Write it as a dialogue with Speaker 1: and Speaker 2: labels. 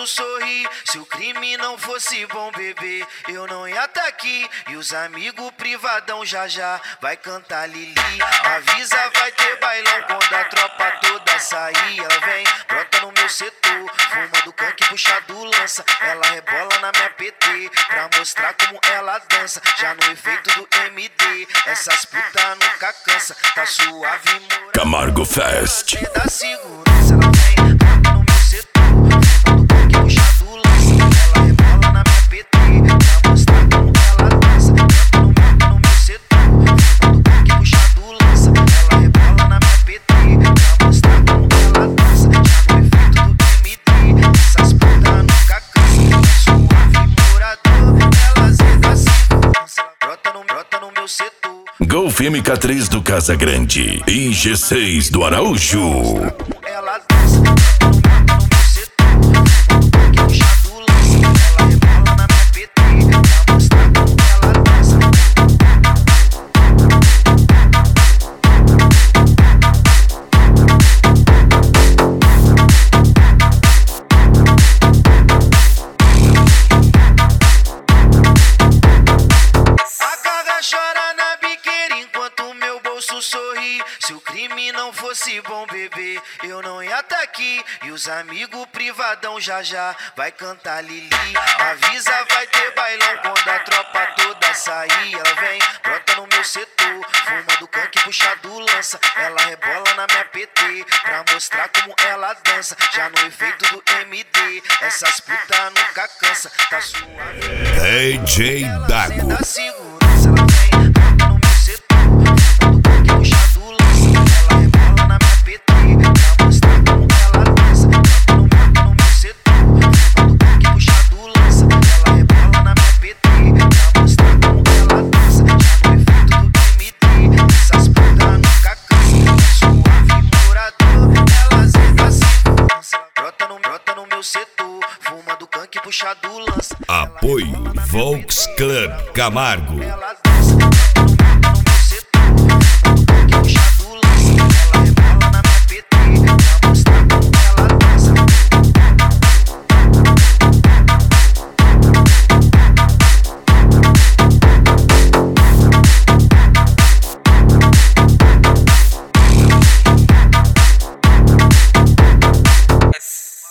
Speaker 1: sorrir. Se o crime não fosse bom, bebê, eu não ia tá aqui. E os amigos privadão já vai cantar Lili. Avisa, vai ter bailão quando a tropa toda sair. Ela vem, brota no meu setor, fumando canque, puxado lança. Ela rebola na minha PT, pra mostrar como ela dança. Já no efeito do MD, essas puta nunca cansa. Tá suave, moral.
Speaker 2: Camargo Fest.
Speaker 1: Da segurança, ela vem, brota no meu setor, fumando canque, puxado lança. Ela rebola na minha PT, pra mostrar como ela dança. Brota no meu setor, fumando canque, puxado lança. Ela rebola na minha PT, pra mostrar como ela dança. Já no efeito do MD, essas puta nunca cansa. Suave, morador, elas é da segurança. Brota no meu setor.
Speaker 2: Golf MK3 do Casa Grande e G6 do Araújo.
Speaker 1: Ela dança no meu setor, que puxado lança. Ela rebola na minha PT, pra mostrar como ela dança. A carga chora na biqueira enquanto meu bolso sorri. Se o crime não fosse bom, bebê, eu não ia tá aqui. E os amigos privadão já vai cantar Lili. Avisa, vai ter bailão quando a tropa toda sair. Ela vem, brota no meu setor, fumando canque, puxado lança. Ela rebola na minha PT, pra mostrar como ela dança. Já no efeito do MD, essas puta nunca cansa. Tá suave,
Speaker 2: DJ Dago.
Speaker 1: da segurança, ela vem, brota no meu setor, fumando canque, puxado lança. Ela rebola na minha PT, pra mostrar como ela dança. Brota no meu setor, fumando canque, puxado lança. Ela rebola na minha PT, pra mostrar como ela dança. Já no efeito do MD, essas puta nunca cansa. Suave, morador, elas é da segurança. Brota no meu setor, fumando canque, puxado lança.
Speaker 2: Apoio Volks Club Camargo.
Speaker 1: Ela